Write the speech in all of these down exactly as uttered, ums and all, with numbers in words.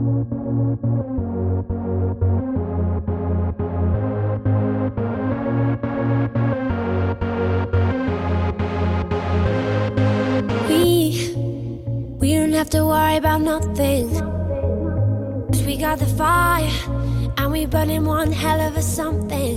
We, we don't have to worry about nothing, 'cause we got the fire, and we burning one hell of a something.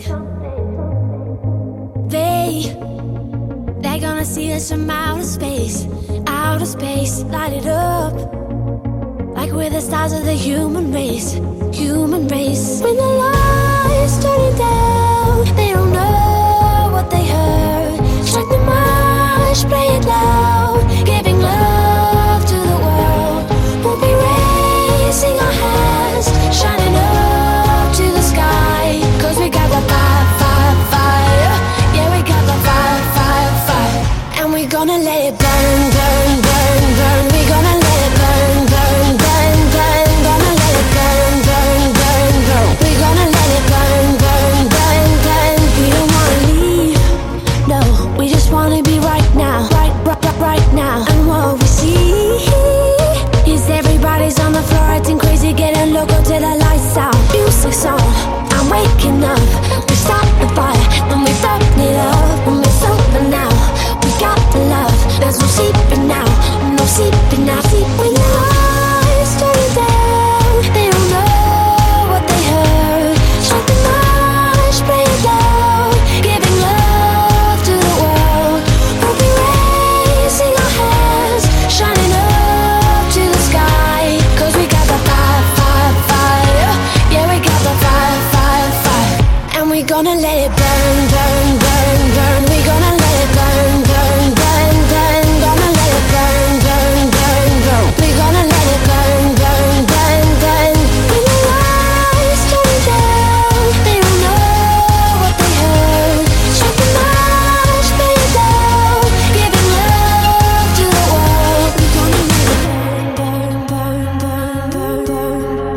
They, they're gonna see us from outer space, outer space, light it up, like we're the stars of the human race, human race. When the lights turn down, they don't know what they heard. Strike the march, play it loud, giving love to the world. We'll be raising our hands, shining up to the sky, 'cause we got the fire, fire, fire. Yeah, we got the fire, fire, fire. And we're gonna let it burn, burn, burn, burn. We're gonna let it burn, burn, burn, burn. Gonna let it burn, burn, burn, burn. We're gonna let it burn, burn, burn, burn. We don't wanna leave, no, we just wanna be right now, right, right, right, right now. And what we see is everybody's on the floor acting crazy, getting loco till the lights out. Music's on, I'm waking up. We start the fire, then we burn it up. And we're sober now, we got the love. There's no sleeping now, no sleeping now. Sleep when the lights turn down, they don't know what they heard. Strike the march, play it loud, giving love to the world. We'll be raising our hands, shining up to the sky, 'cause we got the fire, fire, fire. Yeah, we got the fire, fire, fire. And we're gonna let it burn, burn, burn, burn. We're gonna let it burn, burn, burn, burn. Gonna let it burn, burn, burn, burn. We're gonna let it burn, burn, burn, burn. When the lights turn down, they don't know what they heard. Strike the march, play it loud, giving love to the world. We're gonna let it burn, burn, burn, burn, burn,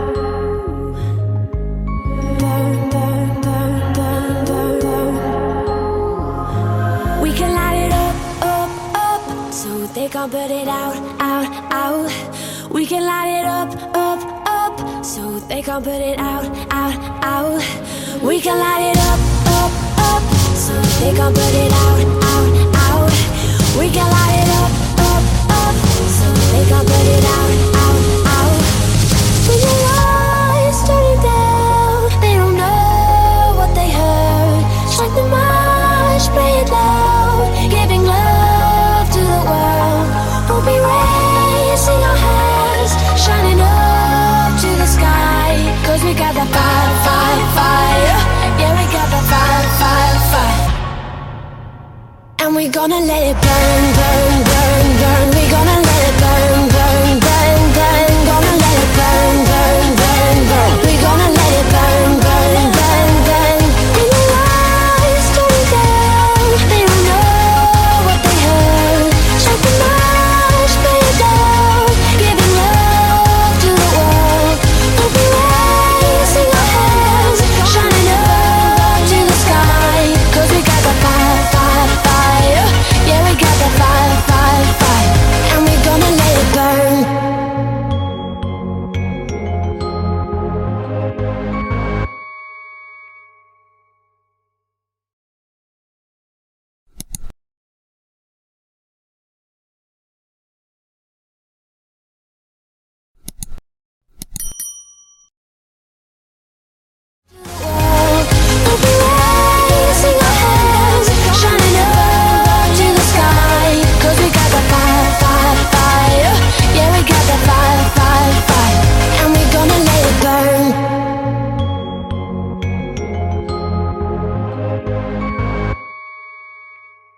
burn, burn, burn, burn, burn, burn. We can light it up, up, up, so they can't put it out, out, out. We can light it up, up, up, so they can't put it out, out, out. We can light it up, up, up, so they can't put it out, out, out. We can light it up, up, up, so they can't put it out, out, out. When the lights turn down, they don't know what they heard. Strike the march, play it loud, giving love to the world. We'll be raising our hands, shining up to the sky, 'cause we got the fire, fire, fire. Yeah, we got the fire, fire, fire. And we're gonna let it burn, burn,